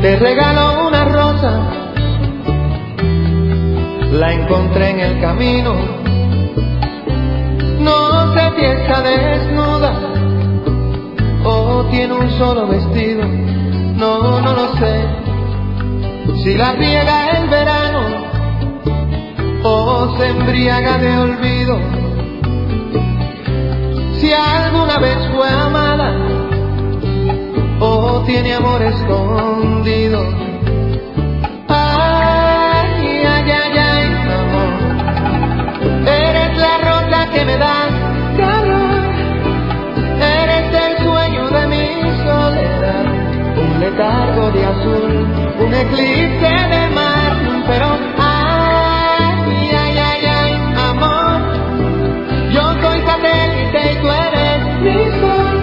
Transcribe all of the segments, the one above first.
Te regalo una rosa, la encontré en el camino. No sé si está desnuda o tiene un solo vestido. No lo sé. Si la riega el verano o se embriaga de olvido. Si alguna vez fue amada o tiene amor escondido. Ay, ay, ay, ay, amor, eres la rosa que me da calor, eres el sueño de mi soledad, un letargo de azul, un eclipse de mar, pero ay, ay, ay, ay, amor, yo soy satélite y tú eres mi sol.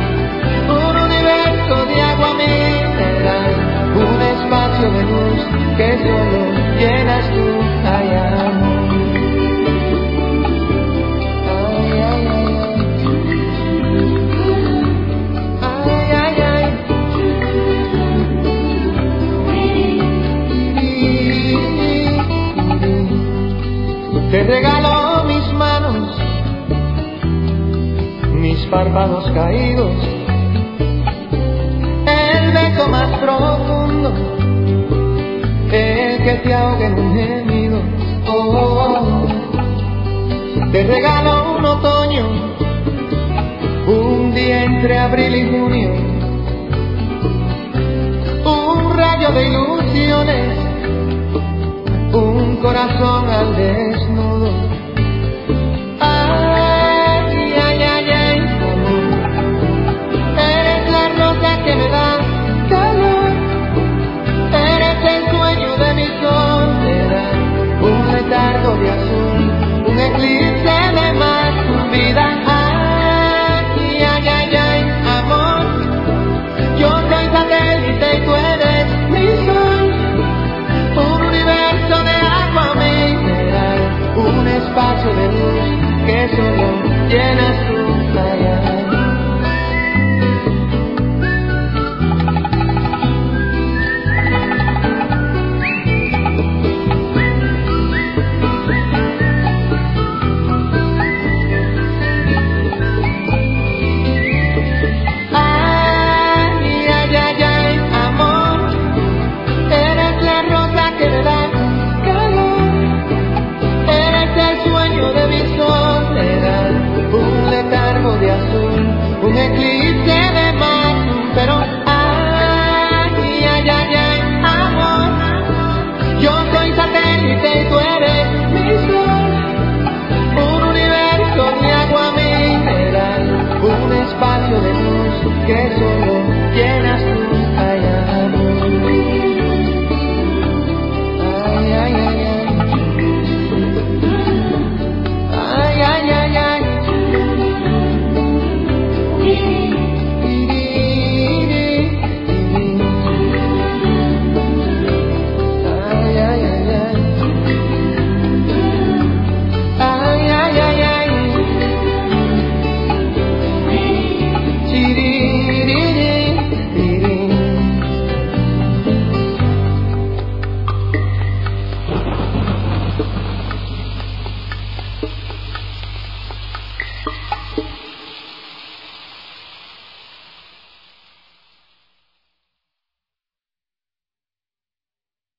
De agua mineral, un espacio de luz que solo llenas tú. Ay, amor. Ay, ay, ay, ay, ay, ay. Te regalo mis manos, mis párpados caídos, más profundo, el que te ahogue en un gemido. Oh, te regalo un otoño, un día entre abril y junio, un rayo de ilusiones, un corazón al desnudo. Ay, ay, ay, ay, amor, eres la rosa que me da calor, eres el sueño de mi soledad, un letargo de azul, un eclipse de mar, vida. Ay, ay, ay, ay, amor, yo soy satélite y tú eres mi sol, un universo de agua mineral, un espacio de luz que solo llenas tu playa. Un eclipse de mar, pero ay, ay, ay, ay, amor, yo soy satélite y tú eres mi sol, un universo de agua mineral, un espacio de luz que solo